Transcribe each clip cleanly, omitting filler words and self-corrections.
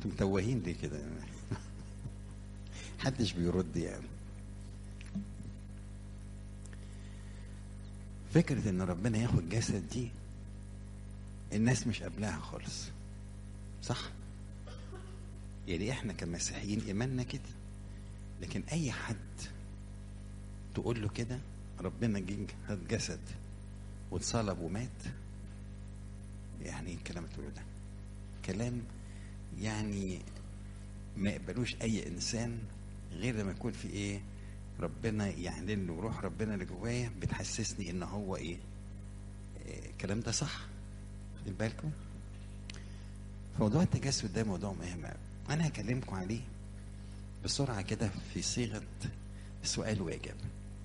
انتم متوهين ليه كده؟ محدش بيرد يعني. فكرة ان ربنا ياخد جسد دي الناس مش قابلاها خالص، صح؟ يعني احنا كمسيحيين ايماننا كده، لكن اي حد تقول له كده ربنا جه خد جسد واتصلب ومات، يعني ايه الكلام اللي تقوله ده؟ كلام يعني ما يقبلوش اي انسان غير لما يكون في ايه؟ ربنا يعلن له روح ربنا اللي جوايا بتحسسني ان هو ايه؟ الكلام ده صح. خدين بالكم؟ موضوع التجسد ده موضوع مهم قوي، انا هكلمكم عليه بسرعه كده في صيغه سؤال واجب.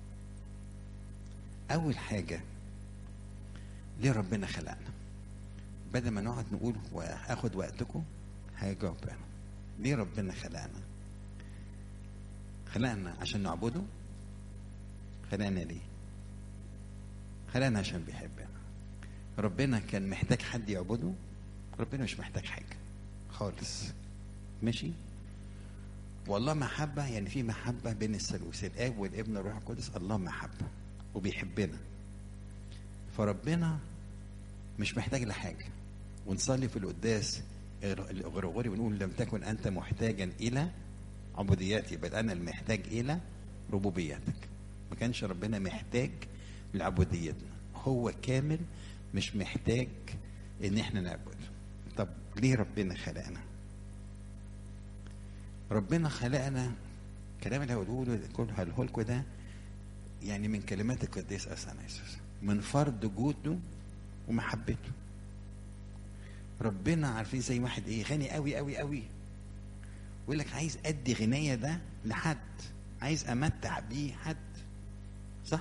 اول حاجه، ليه ربنا خلقنا؟ بدل ما نقعد نقول واخد وقتكم هجاوب انا. ليه ربنا خلقنا؟ خلقنا عشان نعبده؟ خلقنا ليه؟ خلقنا عشان بيحبنا. ربنا كان محتاج حد يعبده؟ ربنا مش محتاج حاجه خالص، ماشي؟ والله محبه، يعني في محبه بين الثالوث الاب والابن والروح القدس، الله محبه وبيحبنا، فربنا مش محتاج لحاجه. ونصلي في القداس الغرغوري بنقول لم تكن انت محتاجا الى عبوديتي بل انا المحتاج الى ربوبيتك. ما كانش ربنا محتاج لعبوديتنا، هو كامل مش محتاج ان احنا نعبد. طب ليه ربنا خلقنا؟ ربنا خلقنا، الكلام اللي هقوله لكم ده يعني من كلمات القديس اثناسيوس، من فرض جوده ومحبته. ربنا عارفين زي واحد ايه غني قوي قوي قوي، يقول لك عايز ادي غناية ده لحد، عايز امتع بيه حد، صح؟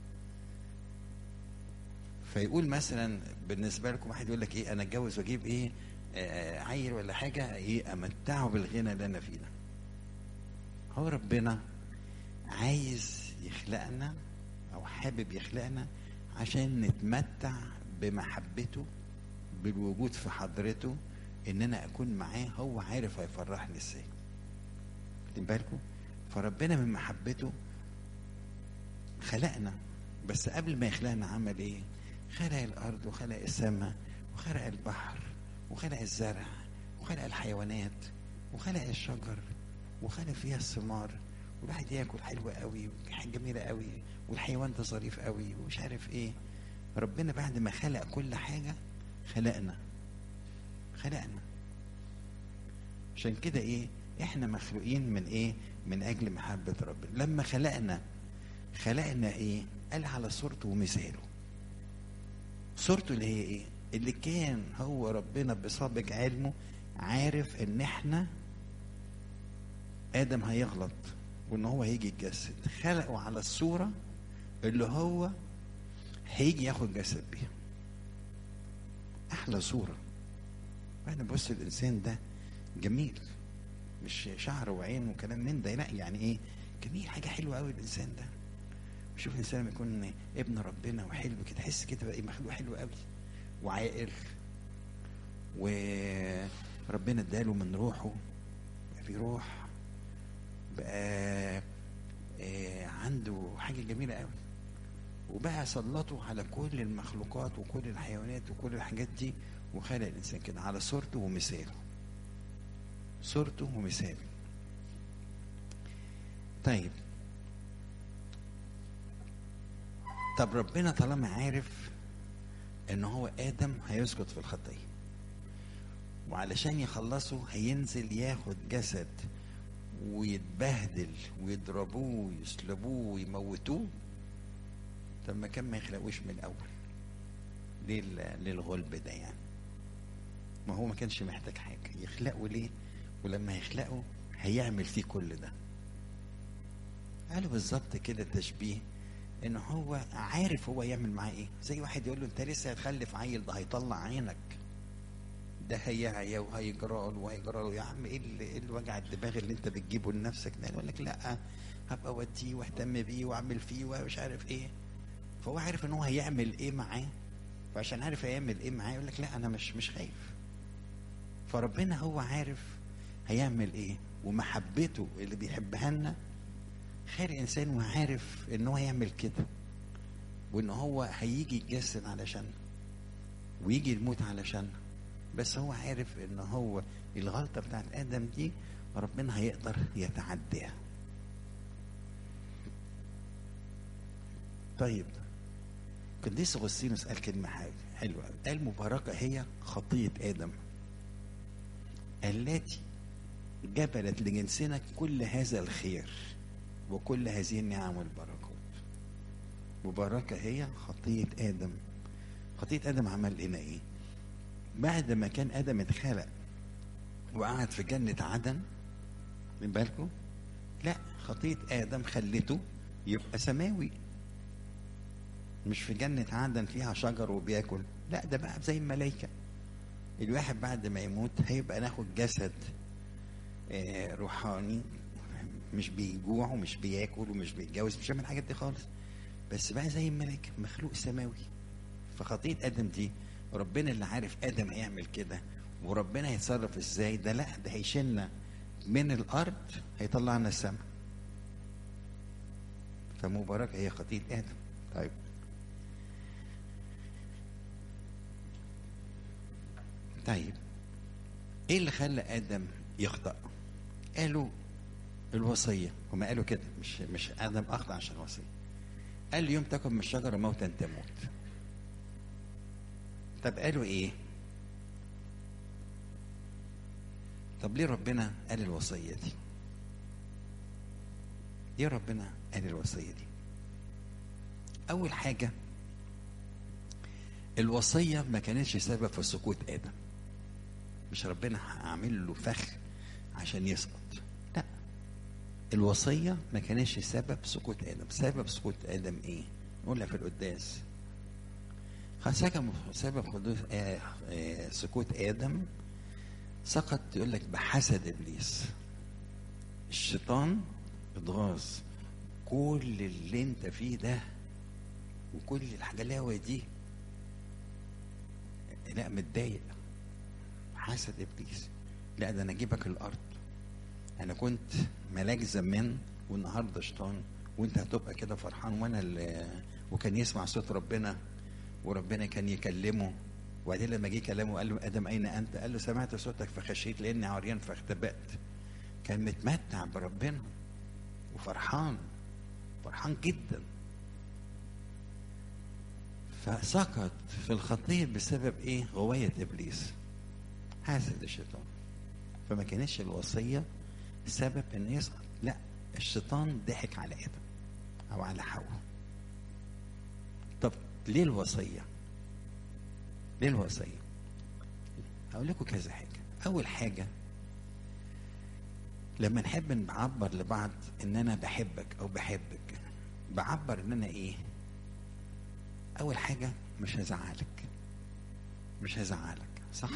فيقول مثلا بالنسبه لكم واحد يقول لك ايه، انا اتجوز واجيب ايه عيل ولا حاجه ايه امتعه بالغنى اللي انا فيه ده. هو ربنا عايز يخلقنا او حابب يخلقنا عشان نتمتع بمحبته، بالوجود في حضرته، ان انا اكون معاه، هو عارف هيفرحني ازاي. واخدين بالكم؟ فربنا من محبته خلقنا، بس قبل ما يخلقنا عمل ايه؟ خلق الارض وخلق السماء وخلق البحر وخلق الزرع وخلق الحيوانات وخلق الشجر وخلق فيها الثمار، والواحد ياكل حلوة قوي وحاجة جميلة قوي، والحيوان ده ظريف قوي ومش عارف ايه. ربنا بعد ما خلق كل حاجة خلقنا. عشان كده ايه؟ احنا مخلوقين من ايه؟ من اجل محبة ربنا. لما خلقنا ايه؟ قال على صورته ومثاله. صورته اللي هي ايه؟ اللي كان هو ربنا بسابق علمه عارف ان احنا ادم هيغلط وان هو هيجي يتجسد، خلقه على الصورة اللي هو هيجي ياخد جسد بيها. احلى صورة. احنا بص الانسان ده جميل، مش شعر وعين وكلام من ده، لا يعني ايه؟ جميل، حاجة حلوة قوي الانسان ده. شوف الانسان لما يكون ابن ربنا وحلو كده، تحس كده بقى مخلوق حلو قوي وعاقل، وربنا اداله من روحه، في روح بقى عنده حاجه جميله قوي، وبقى سلطه على كل المخلوقات وكل الحيوانات وكل الحاجات دي، وخلق الانسان كده على صورته ومثاله. صورته ومثاله. طب ربنا طالما عارف ان هو ادم هيسقط في الخطيه، وعلشان يخلصه هينزل ياخد جسد ويتبهدل ويضربوه ويسلبوه ويموتوه، طب ما كان ما يخلقوش من الاول؟ ليه للغلب ده يعني؟ ما هو ما كانش محتاج حاجه يخلقه ليه؟ ولما يخلقه هيعمل فيه كل ده. قالوا بالظبط كده تشبيه ان هو عارف هو يعمل معاه ايه. زي واحد يقول له انت لسه هتخلف عيل، ده هيطلع عينك، ده هيعيا وهيجرى له وهيجرى له. يا عم ايه اللي وجع الدماغ اللي انت بتجيبه لنفسك ده؟ يقول لك لا هبقى اوديه واهتم بيه واعمل فيه ومش عارف ايه. فهو عارف ان هو هيعمل ايه معاه، فعشان عارف هيعمل ايه معاه يقول لك لا انا مش خايف. فربنا هو عارف هيعمل ايه، ومحبته اللي بيحبها لنا خير انسان، وعارف ان هو هيعمل كده، وان هو هيجي يتجسد علشان ويجي يموت علشان، بس هو عارف ان هو الغلطة بتاعت ادم دي ربنا هيقدر يتعداها. طيب قديس اغسطينوس قال كلمة حلوة، قال مباركة هي خطية ادم التي جبلت لجنسنا كل هذا الخير وكل هذه النعم والبركات. مباركة هي خطية آدم. خطية آدم عمل لنا إيه؟ بعد ما كان آدم اتخلق وقعد في جنة عدن، من بالكم؟ لا، خطية آدم خلته يبقى سماوي، مش في جنة عدن فيها شجر وبياكل، لا ده بقى زي الملائكة. الواحد بعد ما يموت هيبقى ناخد جسد روحاني، مش بيجوع ومش بياكل ومش بيتجوز، مش بيعمل الحاجات دي خالص، بس بقى زي الملائكة مخلوق سماوي. فخطية آدم دي ربنا اللي عارف آدم هيعمل كده وربنا هيتصرف ازاي، ده لا ده هيشيلنا من الأرض هيطلعنا السماء. فمباركة هي خطية آدم. طيب ايه اللي خلى آدم يخطأ؟ قالوا الوصية. هما قالوا كده، مش آدم أخطأ عشان الوصية. قال يوم تاكل من الشجرة موتا تموت. طب قالوا ايه؟ طب ليه ربنا قال الوصية دي؟ ليه ربنا قال الوصية دي؟ أول حاجة الوصية ما كانتش سبب في سقوط آدم. مش ربنا هعمل له فخ عشان يسقط، لا، الوصية ما كانتش سبب سقوط آدم. سبب سقوط آدم ايه؟ نقولها في القداس. سبب حدوث سقوط آدم سقط، يقول لك بحسد إبليس. الشيطان اتغاظ، كل اللي انت فيه ده وكل الحجلاوة دي، لا متضايق، حسد إبليس، لا ده انا اجيبك الارض، انا كنت ملاك زمان والنهارده شيطان، وانت هتبقى كده فرحان وانا وكان يسمع صوت ربنا وربنا كان يكلمه. وبعدين لما جه كلامه قال له ادم اين انت؟ قال له سمعت صوتك فخشيت لاني عريان فاختبأت. كان متمتع بربنا وفرحان، فرحان جدا. فسقط في الخطيه بسبب ايه؟ غوايه ابليس، حاسد الشيطان. فما كانتش الوصيه سبب ان يسقط، لا، الشيطان ضحك على ادم او على حواء. طب ليه الوصيه؟ ليه الوصيه؟ هقول لكم كذا حاجه. اول حاجه لما نحب نعبر لبعض ان انا بحبك او بحبك، بعبر ان انا ايه؟ اول حاجه مش هزعلك، مش هزعلك، صح؟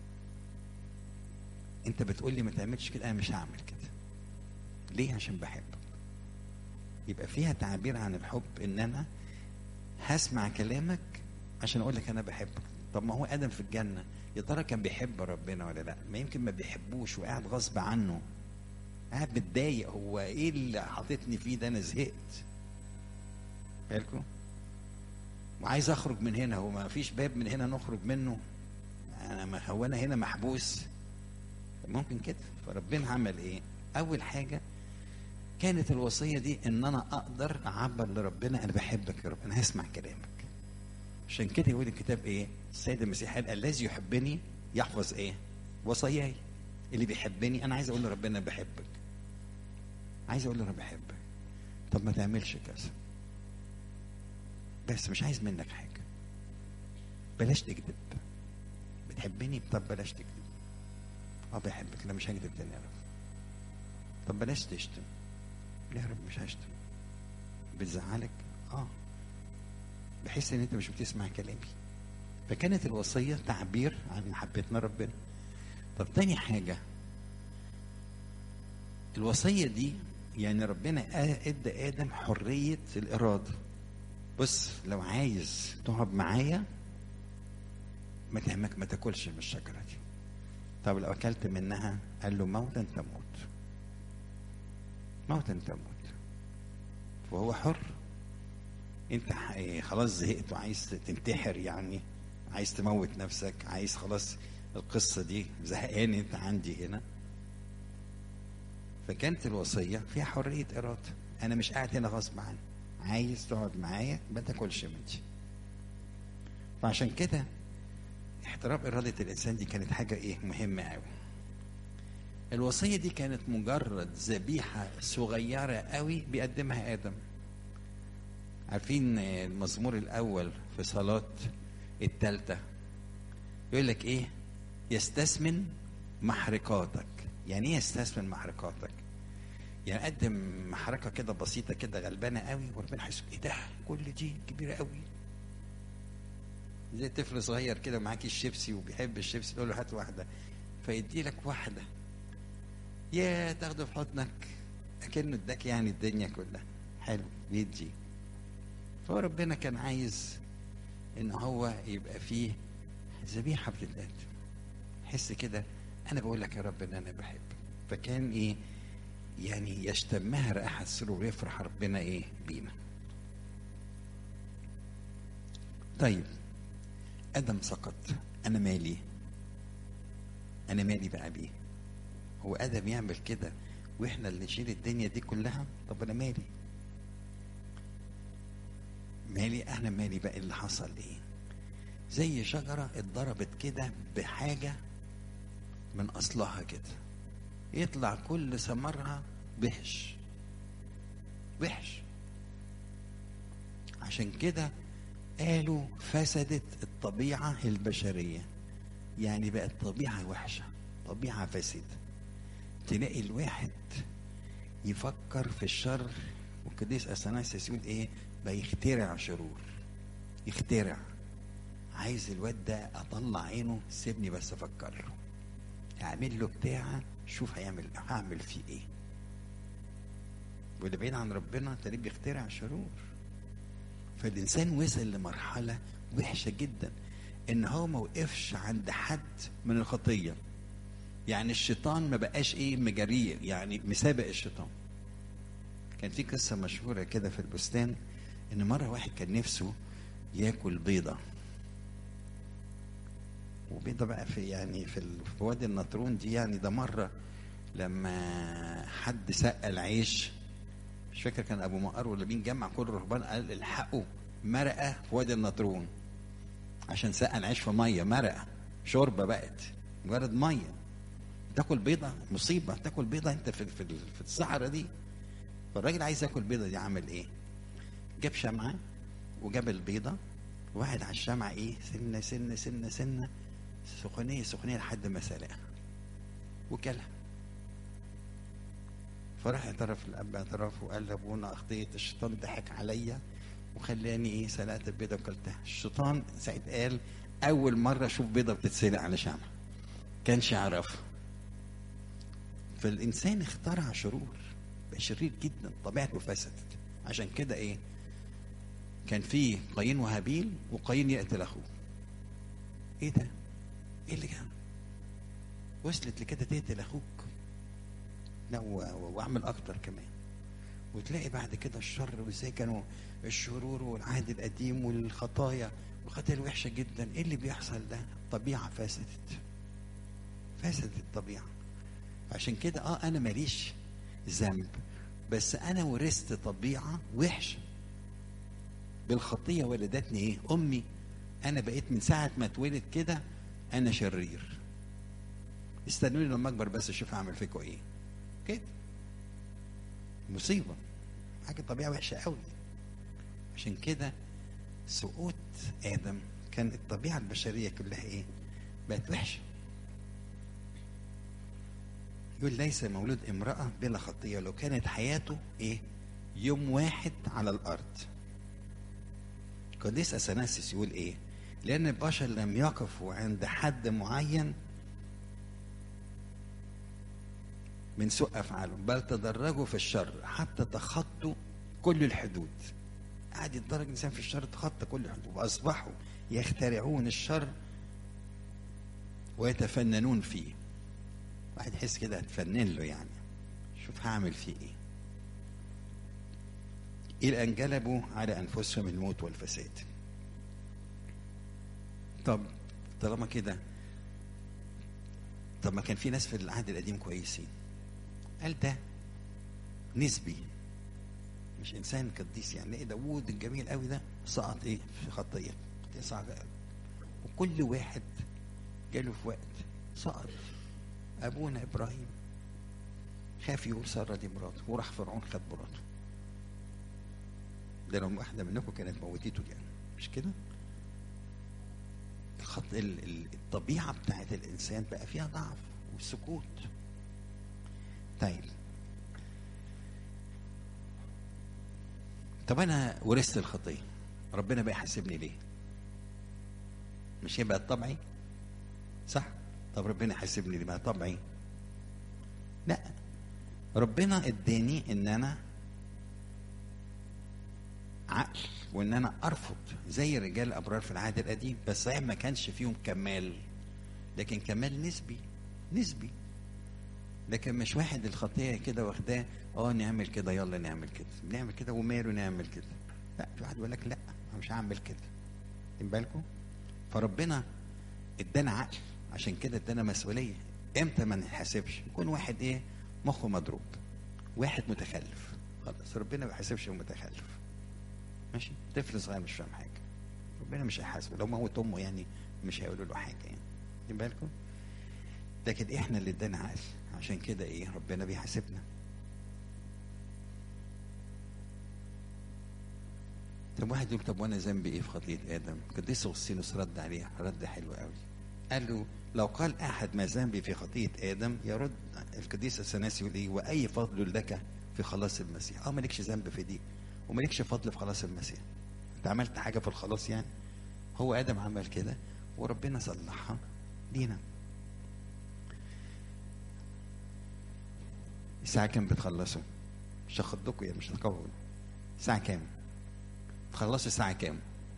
انت بتقول لي ما تعملش كده، انا مش هعمل كده. ليه؟ عشان بحبك. يبقى فيها تعبير عن الحب، ان انا هسمع كلامك عشان اقول لك انا بحبك. طب ما هو ادم في الجنه يا ترى كان بيحب ربنا ولا لا؟ ما يمكن ما بيحبوش وقاعد غصب عنه، قاعد متضايق، هو ايه اللي حاططني فيه ده؟ انا زهقت. بالكم؟ وعايز اخرج من هنا، هو ما فيش باب من هنا نخرج منه؟ هو انا هنا محبوس؟ ممكن كده. فربنا عمل ايه؟ اول حاجه كانت الوصيه دي ان انا اقدر اعبر لربنا انا بحبك يا رب، انا هسمع كلامك. عشان كده يقول الكتاب ايه؟ السيد المسيح قال الذي يحبني يحفظ ايه؟ وصاياي. اللي بيحبني انا عايز اقول لربنا بحبك، عايز اقول له انا بحبك. طب ما تعملش كذا، بس مش عايز منك حاجه. بلاش تكذب. بتحبني؟ طب بلاش تكذب. بحبك، لا مش هكذب تاني يا رب. طب بلاش تشتم. لا يا رب مش هشتم. بتزعلك؟ بحس ان انت مش بتسمع كلامي. فكانت الوصيه تعبير عن محبتنا ربنا. طب تاني حاجه، الوصيه دي يعني ربنا ادى ادم حريه الاراده. بص، لو عايز تقعد معايا ما تاكلش من الشجره دي. طب لو اكلت منها؟ قال له موتا تموت، موتا تموت. فهو حر. انت خلاص زهقت وعايز تنتحر، يعني عايز تموت نفسك، عايز خلاص القصة دي زهقان انت عندي هنا. فكانت الوصية فيها حرية إرادة. أنا مش قاعد هنا غصب عني، عايز تقعد معايا ما تاكلش من دي. فعشان كده احترام إرادة الإنسان دي كانت حاجة إيه مهمة أوي. الوصية دي كانت مجرد ذبيحة صغيرة أوي بيقدمها آدم. عارفين المزمور الأول في صلاة التالتة يقول لك إيه؟ يستثمن محرقاتك. يعني إيه يستثمن محرقاتك؟ يعني قدم محرقة كده بسيطة كده غلبانة قوي، وربنا حاسس إيه ده؟ كل دي كبيرة قوي. زي طفل صغير كده معاكي الشيبسي وبيحب الشيبسي، تقول له هات واحدة فيدي لك واحدة، يا تاخده في حضنك أكنه اداك يعني الدنيا كلها. حلو بيدي. فهو ربنا كان عايز إن هو يبقى فيه ذبيحة بتتقدم، حس كده أنا بقول لك يا رب إن أنا بحبك. فكان إيه يعني يشتمها رائحة السرور ويفرح ربنا إيه بينا. طيب آدم سقط، أنا مالي؟ أنا مالي بقى بيه؟ هو آدم يعمل كده وإحنا اللي نشيل الدنيا دي كلها؟ طب أنا مالي؟ مالي أنا مالي بقى اللي حصل إيه؟ زي شجرة اتضربت كده بحاجة من أصلها كده، يطلع كل ثمرها وحش وحش. عشان كده قالوا فسدت الطبيعة البشرية، يعني بقت طبيعة وحشة، طبيعة فاسدة. تلاقي الواحد يفكر في الشر، والقديس اثناسيوس يقول ايه؟ بيخترع شرور، يخترع. عايز الواد ده اطلع عينه، سيبني بس افكر له، اعمل له بتاعه، شوف هعمل فيه ايه. واللي بعيد عن ربنا تلاقيه بيخترع شرور. فالإنسان وصل لمرحلة وحشة جدا، إن هو ما وقفش عند حد من الخطية. يعني الشيطان ما بقاش إيه مجريه، يعني مسابق الشيطان. كان في قصة مشهورة كده في البستان، إن مرة واحد كان نفسه ياكل بيضة، وبيضة بقى في يعني في وادي النطرون دي. يعني ده مرة لما حد سقى العيش، مش فاكر كان ابو مقر ولا مين، جمع كل الرهبان قال الحقوا مرقه في وادي النطرون، عشان سقى العيش في ميه، مرقه شوربه بقت مجرد ميه. تاكل بيضه مصيبه، تاكل بيضه انت في الصحراء دي. فالراجل عايز ياكل بيضه دي، عمل ايه؟ جاب شمعه وجاب البيضه، وقعد على الشمعه ايه سنه سنه سنه سنه، سخونيه سخونيه لحد ما سلقها وكلها. فراح اعترف الاب، اعترف وقال لابونا اخطيت، الشيطان ضحك عليا وخلاني ايه سلقت البيضه وكلتها. الشيطان ساعة قال اول مره اشوف بيضه بتتسلق على شمع، كانش يعرفها. فالانسان اخترع شرور، بقى شرير جدا، طبيعته فسدت. عشان كده ايه كان في قايين وهابيل، وقايين يقتل اخوه. ايه ده؟ ايه اللي كان وصلت لكده تقتل اخوك؟ لا واعمل اكتر كمان. وتلاقي بعد كده الشر، وازاي كانوا الشرور والعهد القديم والخطايا والخطايا الوحشه جدا. ايه اللي بيحصل ده؟ الطبيعه فسدت الطبيعه. عشان كده انا ماليش ذنب، بس انا ورثت طبيعه وحشه بالخطيه. ولدتني ايه؟ امي. انا بقيت من ساعه ما اتولد كده انا شرير. استنوني لما اكبر بس اشوف هعمل فيكم ايه. كده مصيبه، حاجه طبيعه وحشه قوي. عشان كده سقوط ادم كانت الطبيعه البشريه كلها ايه؟ بقت وحشه. يقول ليس مولود امراه بلا خطيه، لو كانت حياته ايه؟ يوم واحد على الارض. قديس اثناسيوس يقول ايه؟ لان البشر لم يقفوا عند حد معين من سوء افعالهم، بل تدرجوا في الشر حتى تخطوا كل الحدود. قاعد يتدرج الانسان في الشر، تخطى كل الحدود، واصبحوا يخترعون الشر ويتفننون فيه. واحد يحس كده هتفنن له يعني، شوف هعمل فيه ايه. إلى أن جلبوا على أنفسهم الموت والفساد. طب طالما كده، طب ما كان في ناس في العهد القديم كويسين. قال ده نسبي، مش إنسان قديس. يعني إيه داوود الجميل قوي ده سقط إيه في خطية صعبة قوي، وكل واحد جاله في وقت سقط. أبونا إبراهيم خاف يقول سارة دي مراته، وراح فرعون خد مراته. ده لو واحدة منكم كانت موتيته يعني، مش كده؟ الطبيعة بتاعت الإنسان بقى فيها ضعف والسكوت. طب أنا ورثت الخطية، ربنا بقى يحاسبني ليه؟ مش هي بقت طبعي؟ صح؟ طب ربنا يحاسبني ليه؟ بقى طبعي؟ لا، ربنا اداني ان انا عقل، وان انا ارفض زي الرجال الابرار في العهد القديم. بس صحيح ما كانش فيهم كمال، لكن كمال نسبي. لكن مش واحد الخطيه كده واخداه نعمل كده، يلا نعمل كده، بنعمل كده وماله نعمل كده. لا، في واحد يقول لك لا انا مش هعمل كده. خد بالكم؟ فربنا ادانا عقل، عشان كده ادانا مسؤوليه. امتى ما نحاسبش؟ يكون واحد مخه مضروب، واحد متخلف، خلاص ربنا ما بيحاسبش المتخلف. ماشي؟ طفل صغير مش فاهم حاجه، ربنا مش هيحاسبه. لو موت امه يعني مش هيقولوا له حاجه يعني. خد بالكم؟ لكن احنا اللي ادانا عقل، عشان كده ربنا بيحاسبنا. طب واحد يقول طب وانا ذنبي ايه في خطيه ادم؟ قديس اغسطينوس رد عليه رد حلو قوي. قال له لو قال احد ما ذنبي في خطيه ادم، يرد القديس اثناسيوس يقول واي فضل لك في خلاص المسيح؟ مالكش ذنب في دي، ومالكش فضل في خلاص المسيح. انت عملت حاجه في الخلاص يعني؟ هو ادم عمل كده وربنا صلحها لينا. الساعه كام بتخلصوا؟ مش هاخدكم مش هتقول الساعه كام تخلصوا. الساعه كام؟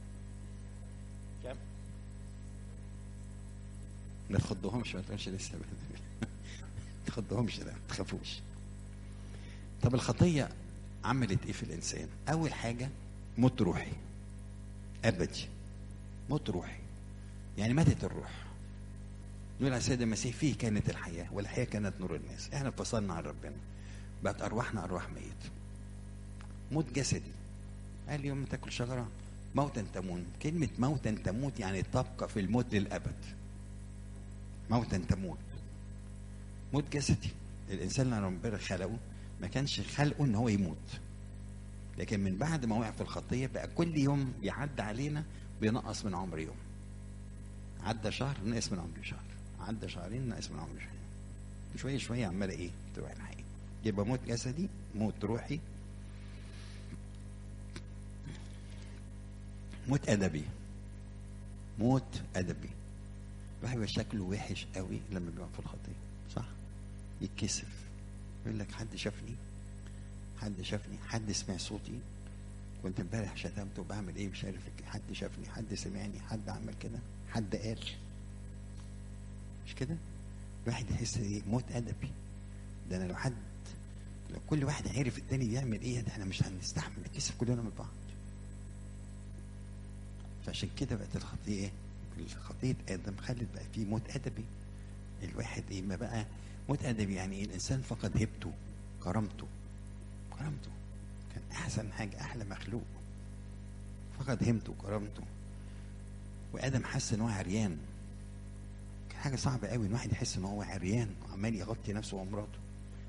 ما تخضهمش، ما تقولش لسه ما تخضهمش، لا ما تخافوش. طب الخطيه عملت ايه في الانسان؟ اول حاجه موت روحي ابدي. موت روحي يعني ماتت الروح. نقول على السيد المسيح فيه كانت الحياه، والحياه كانت نور الناس. احنا انفصلنا عن ربنا، بقت ارواحنا ارواح ميت. موت جسدي، قال يوم ما تاكل شجره موتا تموت. كلمه موتا تموت يعني تبقى في الموت للابد. موتا تموت. موت جسدي، الانسان اللي ربنا خلقه ما كانش خلقه ان هو يموت، لكن من بعد ما وقع في الخطيه بقى كل يوم بيعدي علينا بينقص من عمر يوم. عدى شهر نقص من عمر شهر، عدى شهرين نقص من عمر شهرين، شويه شويه عماله تروح الحقيقه. يبقى موت جسدي، موت روحي، موت ادبي. موت ادبي، الواحد بيبقى شكله وحش قوي لما بيقع في الخطيه، صح؟ يتكسف، يقول لك حد شافني، حد سمع صوتي، كنت امبارح شتمت وبعمل مش عارف، حد شافني، حد سمعني، حد عمل كده، حد قال. مش كده؟ الواحد يحس موت ادبي. ده انا لو كل واحد عرف التاني بيعمل ده احنا مش هنستحمل، نتكسف كلنا من بعض. فعشان كده بقت الخطيه خطيه ادم خلت بقى فيه موت ادبي. الواحد ما بقى موت ادبي يعني الانسان فقد هيبته، كرامته كان احسن حاجه، احلى مخلوق، فقد هيبته وكرامته. وادم حس ان هو عريان. كان حاجه صعبه قوي ان واحد يحس ان هو عريان وعمال يغطي نفسه ومراته.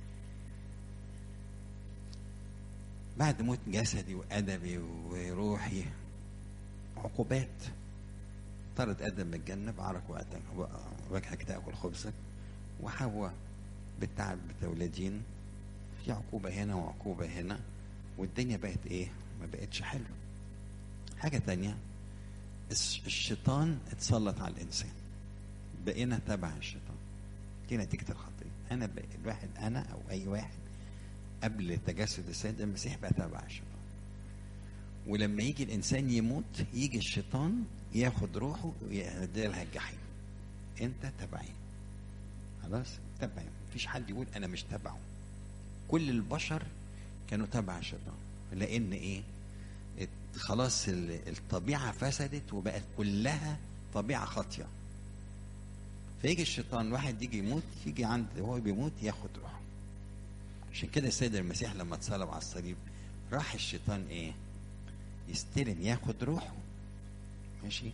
بعد موت جسدي وادبي وروحي عقوبات. طرد ادم من الجنه بعرق وجهك تاكل خبزك، وحواء بالتعب بتولدين. في عقوبه هنا وعقوبه هنا، والدنيا بقت ما بقتش حلوه. حاجه تانية، الشيطان اتسلط على الانسان، بقينا تبع الشيطان. دي نتيجه الخطيه. الواحد انا او اي واحد قبل تجسد السيد المسيح بقى تبع الشيطان. ولما يجي الانسان يموت يجي الشيطان ياخد روحه ويهديها الجحيم. انت تبعي خلاص تبع، مفيش حد يقول انا مش تبعه. كل البشر كانوا تبع الشيطان، لان ايه؟ خلاص الطبيعه فسدت وبقت كلها طبيعه خاطيه. فيجي الشيطان، واحد يجي يموت، يجي عند وهو بيموت ياخد روحه. عشان كده السيد المسيح لما اتصلب على الصليب راح الشيطان ايه؟ يستلم، ياخد روحه. ماشي.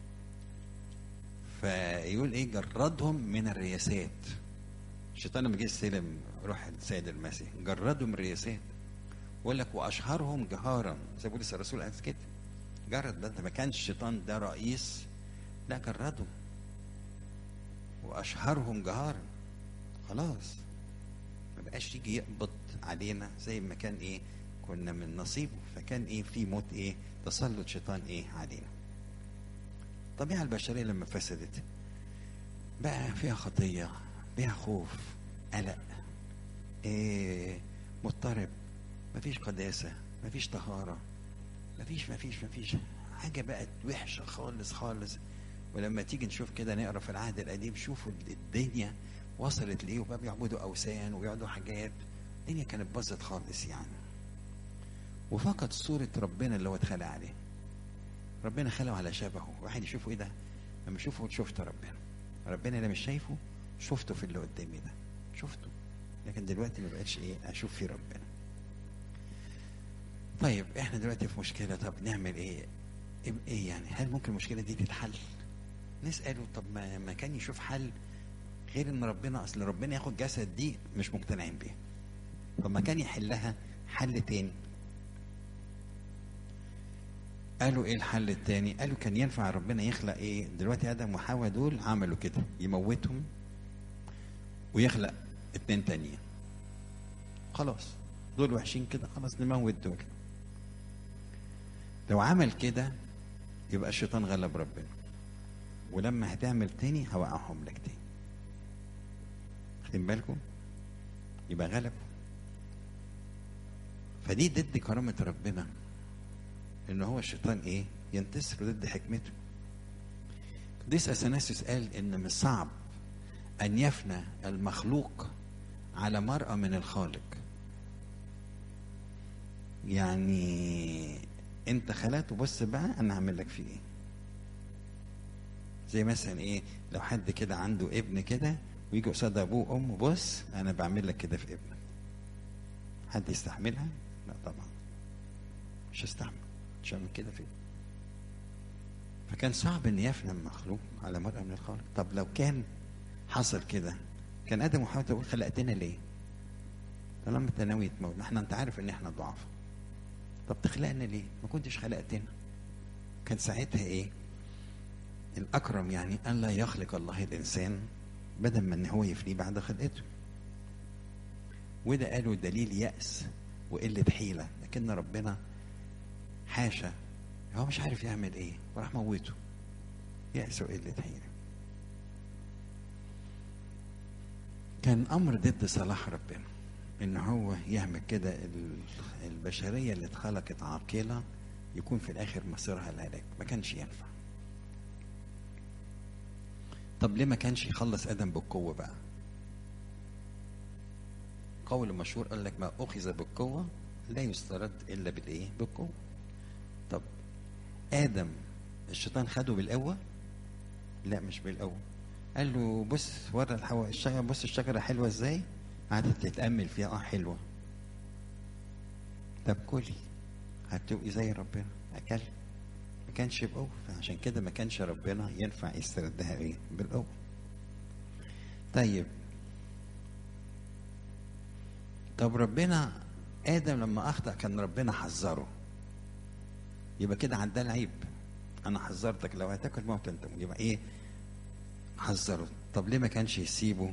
فيقول ايه؟ جردهم من الرياسات. الشيطان لما جه يستلم روح السيد المسيح جردهم من الرياسات. يقول لك واشهرهم جهارا، زي بولس الرسول قال كده. جرد، ده ما كانش الشيطان ده رئيس، لا جرده واشهرهم جهارا. خلاص ما بقاش يجي يقبض علينا زي ما كان ايه؟ كنا من نصيبه. فكان ايه؟ في موت ايه؟ تسلط شيطان ايه علينا. الطبيعه البشريه لما فسدت بقى فيها خطيه، فيها خوف، قلق، إيه، مضطرب، مفيش قداسه، مفيش طهاره، مفيش حاجه، بقت وحشه خالص خالص. ولما تيجي نشوف كده، نقرا في العهد القديم، شوفوا الدنيا وصلت لايه، وبقى بيعبدوا اوثان ويعبدوا حاجات. الدنيا كانت باظت خالص يعني. وفقد صوره ربنا اللي هو اتخلق عليه. ربنا خلقه على شبهه، واحد يشوفه ايه ده؟ لما يشوفه شفت ربنا. ربنا اللي مش شايفه شفته في اللي قدامي ده، شفته. لكن دلوقتي ما بقتش ايه؟ اشوف في ربنا. طيب احنا دلوقتي في مشكله، طب نعمل ايه؟ ايه يعني؟ هل ممكن المشكله دي تتحل؟ نساله طب ما كان يشوف حل غير ان ربنا، اصل ربنا ياخد جسد، دي مش مقتنعين بيها. طب ما كان يحلها حل تاني. قالوا ايه الحل التاني؟ قالوا كان ينفع ربنا يخلق ايه؟ دلوقتي ادم وحواء دول عملوا كده، يموتهم ويخلق اتنين تانيين. خلاص دول وحشين كده، خلاص نموت دول. لو عمل كده يبقى الشيطان غلب ربنا، ولما هتعمل تاني هوقعهم لك تاني. خدين بالكم؟ يبقى غلب. فدي ضد كرامة ربنا، ان هو الشيطان ايه؟ ينتصر ضد حكمته. قديس اثناسيوس قال ان مش صعب ان يفنى المخلوق على مرأة من الخالق. يعني انت خلقت وبص بقى انا هعمل لك فيه ايه. زي مثلا ايه؟ لو حد كده عنده ابن كده ويجي قصاد ابوه وامه، بص انا بعمل لك كده في ابنك. حد يستحملها؟ لا طبعا مش هستحمل، مش هعمل كده فيه. فكان صعب ان يفنى المخلوق على مرأة من الخالق. طب لو كان حصل كده، كان ادم وحواء تقول خلقتنا ليه؟ طالما انت ناوي تموت، ما احنا انت عارف ان احنا ضعاف، طب تخلقنا ليه؟ ما كنتش خلقتنا. كان ساعتها ايه؟ الاكرم يعني ان لا يخلق الله الانسان بدل ما ان هو يفنيه بعد خلقته. وده قالوا دليل يأس وقلة حيلة. لكن ربنا حاشا، هو مش عارف يعمل ايه وراح موته. يأس وقلة حيلة. كان امر ضد صلاح ربنا ان هو يعمل كده. البشرية اللي اتخلقت عاقلة يكون في الاخر مصيرها الهلاك، ما كانش ينفع. طب ليه ما كانش يخلص ادم بالقوة بقى؟ قول مشهور قال لك ما اخذ بالقوة لا يسترد الا بالايه؟ بالقوة. طب ادم الشيطان خده بالقوة؟ لا مش بالقوة. قال له بص ورا الحواء الشجرة، بص الشجرة حلوة ازاي؟ قعدت تتأمل فيها، حلوة. طب كلي هتبقي زي ربنا. اكل، ما كانش بقوة. فعشان كده ما كانش ربنا ينفع يستردها ايه؟ بالقوة. طب ربنا ادم لما اخطأ كان ربنا حذره، يبقى كده عدى العيب. انا حذرتك لو هتاكل موت انت، يبقى ايه؟ حذره. طب ليه ما كانش يسيبه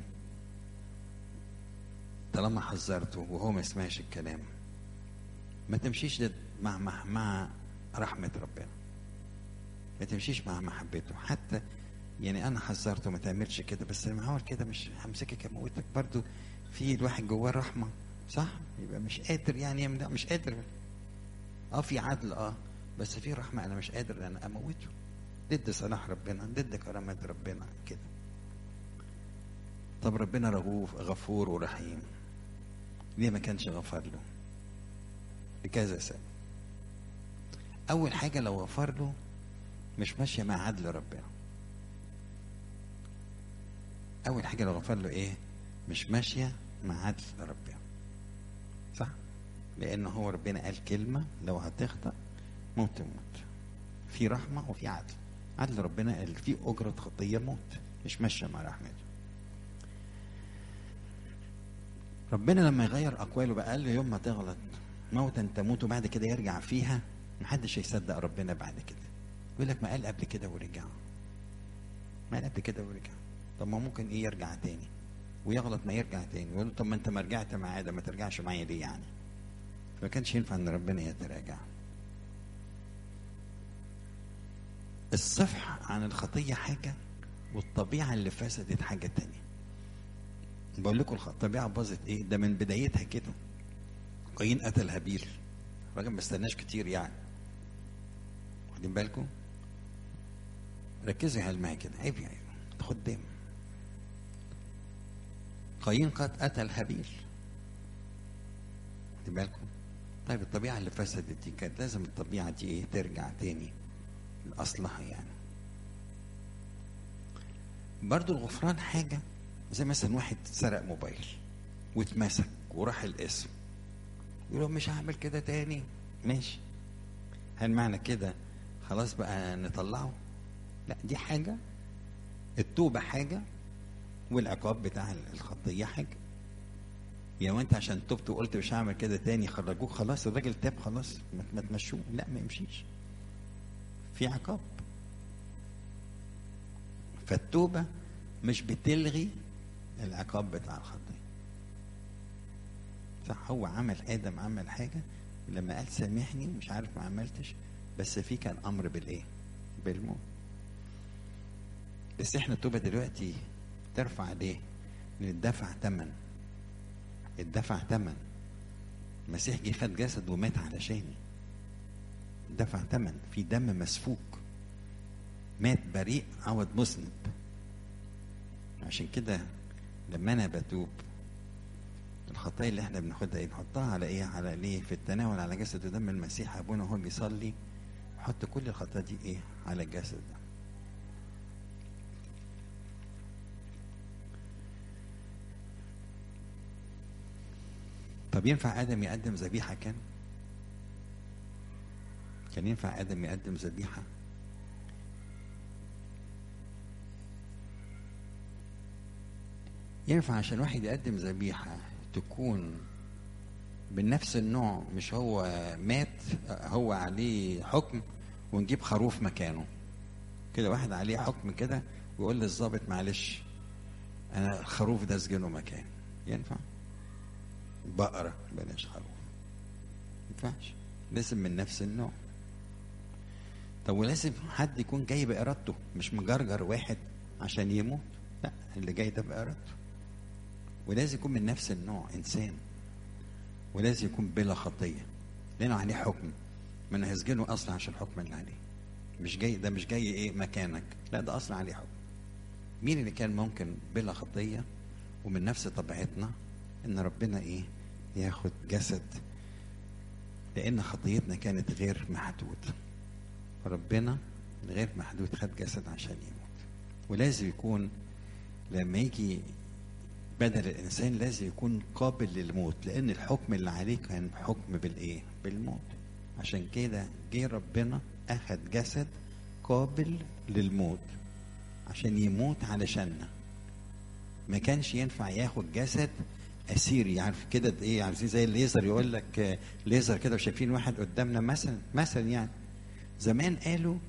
طالما حذرته وهو ما يسمعش الكلام؟ ما تمشيش مع رحمة ربنا، ما تمشيش مع محبته. حتى يعني انا حذرته ما تعملش كده، بس لما عمل كده مش همسكك اموتك برضو. في الواحد جواه رحمة، صح؟ يبقى مش قادر يعني مش قادر. في عدل بس في رحمة، انا مش قادر انا اموته. ضد صلاح ربنا، ضد كرامة ربنا كده. طب ربنا رؤوف غفور ورحيم، ليه ما كانش غفر له؟ لكذا سبب. اول حاجه لو غفر له مش ماشيه مع عدل ربنا. اول حاجه لو غفر له ايه؟ مش ماشيه مع عدل ربنا، صح؟ لان هو ربنا قال كلمه لو هتخطأ موت تموت. في رحمه وفي عدل. عدل ربنا قال في اجره خطيه موت، مش ماشيه مع رحمته. ربنا لما يغير اقواله بقى قال له يوم ما تغلط موتا تموت وبعد كده يرجع فيها، محدش هيصدق ربنا بعد كده. يقول لك ما قال قبل كده ورجع، ما قال قبل كده ورجع. طب ما ممكن ايه يرجع تاني ويغلط ما يرجع تاني، يقول له طب ما انت ما رجعت معايا ده ما ترجعش معايا ليه يعني؟ ما كانش ينفع ان ربنا يتراجع. الصفح عن الخطيه حاجه والطبيعه اللي فسدت حاجه تانية. بقول لكم الطبيعه باظت ايه؟ ده من بدايتها كده. قايين قتل هابيل، الراجل ما استناش كتير يعني. واخدين بالكم؟ ركزوا يا معايا كده، عيب يعني خدام. قايين قد قتل هابيل، واخدين بالكم؟ طيب الطبيعه اللي فسدت دي كانت لازم الطبيعه دي ايه؟ ترجع تاني لاصلها يعني. برضو الغفران حاجه، زي مثلا واحد سرق موبايل واتمسك وراح القسم، يقول له مش هعمل كده تاني. ماشي، هل معنى كده خلاص بقى نطلعه؟ لا، دي حاجة، التوبة حاجة، والعقاب بتاع الخطية حاجة. يعني انت عشان تبت وقلت مش هعمل كده تاني خرجوك خلاص الراجل تاب خلاص ما تمشوه؟ لا، ما يمشيش، في عقاب. فالتوبة مش بتلغي العقاب بتاع الخطية، صح؟ هو آدم عمل حاجة لما قال سامحني مش عارف ما عملتش، بس في كان أمر بالإيه؟ بالموت. بس احنا التوبة دلوقتي ترفع ليه؟ للدفع ثمن. الدفع ثمن. المسيح جه خد جسد ومات علشاني. دفع ثمن، في دم مسفوك، مات بريء عوض مذنب. عشان كده لما انا بتوب الخطايا اللي احنا بناخدها ايه؟ نحطها على ايه؟ على ليه؟ في التناول على جسد ودم المسيح. ابونا وهو بيصلي حط كل الخطايا دي ايه؟ على الجسد ده. طب ينفع ادم يقدم ذبيحه؟ كان ينفع ادم يقدم ذبيحه؟ ينفع عشان واحد يقدم ذبيحه تكون من نفس النوع، مش هو مات هو عليه حكم ونجيب خروف مكانه كده، واحد عليه حكم كده ويقول للظابط معلش انا الخروف ده اسجنه مكان. ينفع؟ بقرة بلاش خروف، ينفعش، لازم من نفس النوع. طب ولازم حد يكون جاي بإرادته، مش مجرجر واحد عشان يموت، لا، اللي جاي ده بإرادته، ولازم يكون من نفس النوع إنسان، ولازم يكون بلا خطية لأنه عليه حكم. ما أنا هسجنه أصلا عشان الحكم اللي عليه، مش جاي ده، مش جاي إيه مكانك، لا ده أصلا عليه حكم. مين اللي كان ممكن بلا خطية ومن نفس طبيعتنا إن ربنا إيه ياخد جسد؟ لأن خطيتنا كانت غير محدود، ربنا غير محدود خد جسد عشان يموت. ولازم يكون لما يجي بدل الإنسان لازم يكون قابل للموت، لأن الحكم اللي عليه كان حكم بالإيه؟ بالموت. عشان كده جه ربنا أخد جسد قابل للموت عشان يموت علشاننا. ما كانش ينفع ياخد جسد أسيري، عارف كده إيه؟ عارفين زي الليزر، يقول لك ليزر كده وشايفين واحد قدامنا مثلا يعني زمان قالوا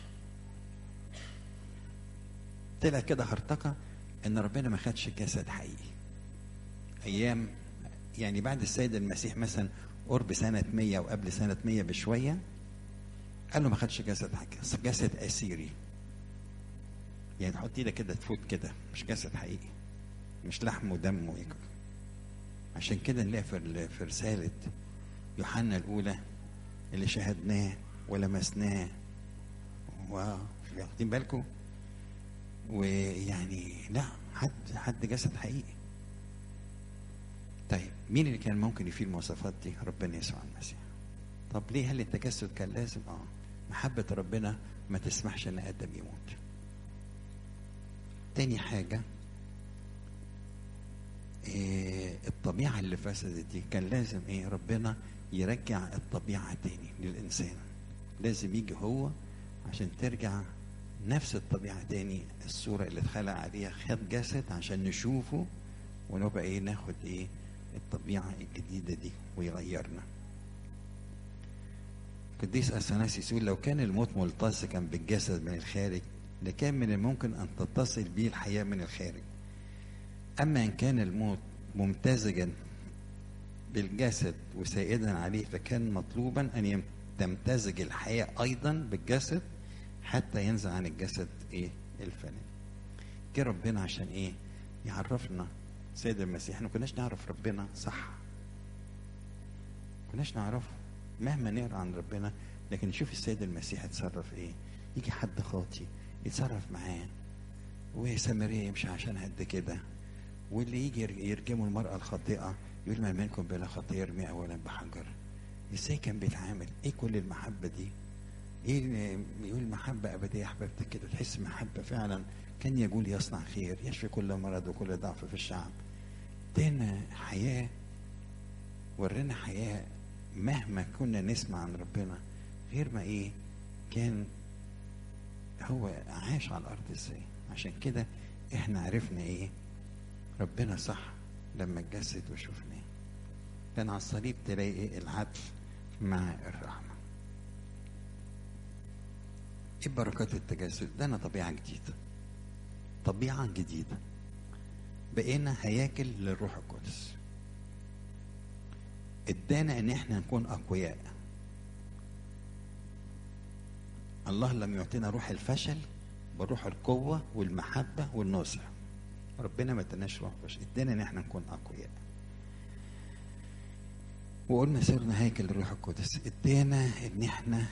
طلع كده هرطقة ان ربنا ما خدش جسد حقيقي. ايام يعني بعد السيد المسيح مثلا قرب سنة 100 وقبل سنة 100 بشوية قالوا ما خدش جسد حقيقي، جسد اسيري. يعني تحط ايدك كده تفوت كده، مش جسد حقيقي، مش لحم ودم ويكر. عشان كده نلاقي في رسالة يوحنا الأولى اللي شاهدناه ولمسناه، واخدين بالكم؟ ويعني لا، حد جسد حقيقي. طيب مين اللي كان ممكن يفيه المواصفات دي؟ ربنا يسوع المسيح. طب ليه؟ هل التجسد كان لازم؟ محبة ربنا ما تسمحش ان ادم يموت. تاني حاجة، الطبيعة اللي فسدت دي كان لازم ربنا يرجع الطبيعة تاني للإنسان. لازم يجي هو عشان ترجع نفس الطبيعة تاني، الصورة اللي اتخلق عليها، خد جسد عشان نشوفه ونبقى ناخد الطبيعة الجديدة دي ويغيرنا. قديس أثناسيوس يقول: لو كان الموت ملتصقا بالجسد من الخارج لكان من الممكن أن تتصل به الحياة من الخارج. أما إن كان الموت ممتزجا بالجسد وسائدا عليه فكان مطلوبا أن تمتزج الحياة أيضا بالجسد حتى ينزع عن الجسد الفاني. جه ربنا عشان يعرفنا سيد المسيح. احنا ما كناش نعرف ربنا صح، ما كناش نعرفه مهما نقرا عن ربنا، لكن نشوف السيد المسيح اتصرف يجي حد خاطي يتصرف معاه، وسامريه يمشي عشان قد كده، واللي يجي يرجموا المرأة الخاطئة يقول: ما منكم بلا خطية يرمي أولا بحجر. ازاي كان بيتعامل؟ كل المحبة دي؟ يقول محبة أبدية أحببتك كده، تحس محبة فعلا. كان يقول: يصنع خير، يشفي كل مرض وكل ضعف في الشعب. ادانا حياة، ورينا حياة مهما كنا نسمع عن ربنا، غير ما كان هو عاش على الأرض ازاي. عشان كده احنا عرفنا ربنا صح لما اتجسد وشفناه. كان على الصليب تلاقي العطف مع الرحمة. بركات التجسد؟ ادانا طبيعة جديدة، طبيعة جديدة، بقينا هياكل للروح القدس. ادانا ان احنا نكون اقوياء. الله لم يعطينا روح الفشل، بروح القوة والمحبة والنصح. ربنا ما اداناش روح فشل، ادانا ان احنا نكون اقوياء. وقلنا صرنا هيكل للروح القدس. ادانا ان احنا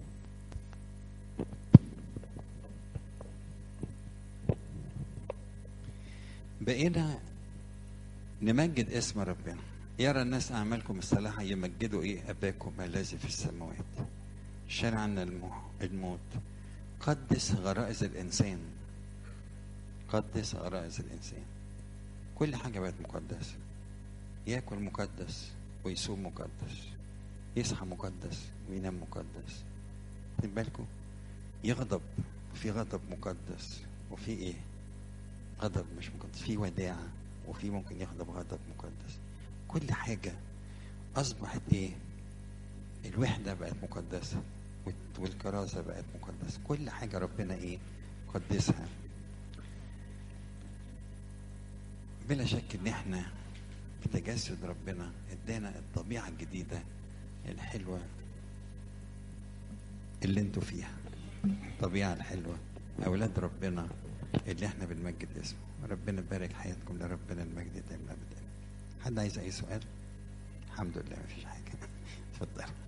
بقينا نمجد اسم ربنا. يرى الناس اعمالكم الصالحه يمجدوا اباكم الذي في السماوات. شال عنا الموت. قدس غرائز الانسان، قدس غرائز الانسان. كل حاجه بقت مقدسه. ياكل مقدس ويصوم مقدس، يصحى مقدس وينام مقدس. خد بالكم، يغضب، في غضب مقدس وفي غضب مش مقدس، في وداعة وفي ممكن يغضب غضب مقدس. كل حاجة أصبحت الوحدة بقت مقدسة، والكرازة بقت مقدسة. كل حاجة ربنا قدسها. بلا شك ان احنا بتجسد ربنا ادانا الطبيعة الجديدة الحلوة اللي انتوا فيها، الطبيعة الحلوة، اولاد ربنا اللي احنا بنمجد اسمه. ربنا يبارك حياتكم، لربنا المجد دائما ابدا. حد عايز اي سؤال؟ الحمد لله مفيش حاجة. اتفضل.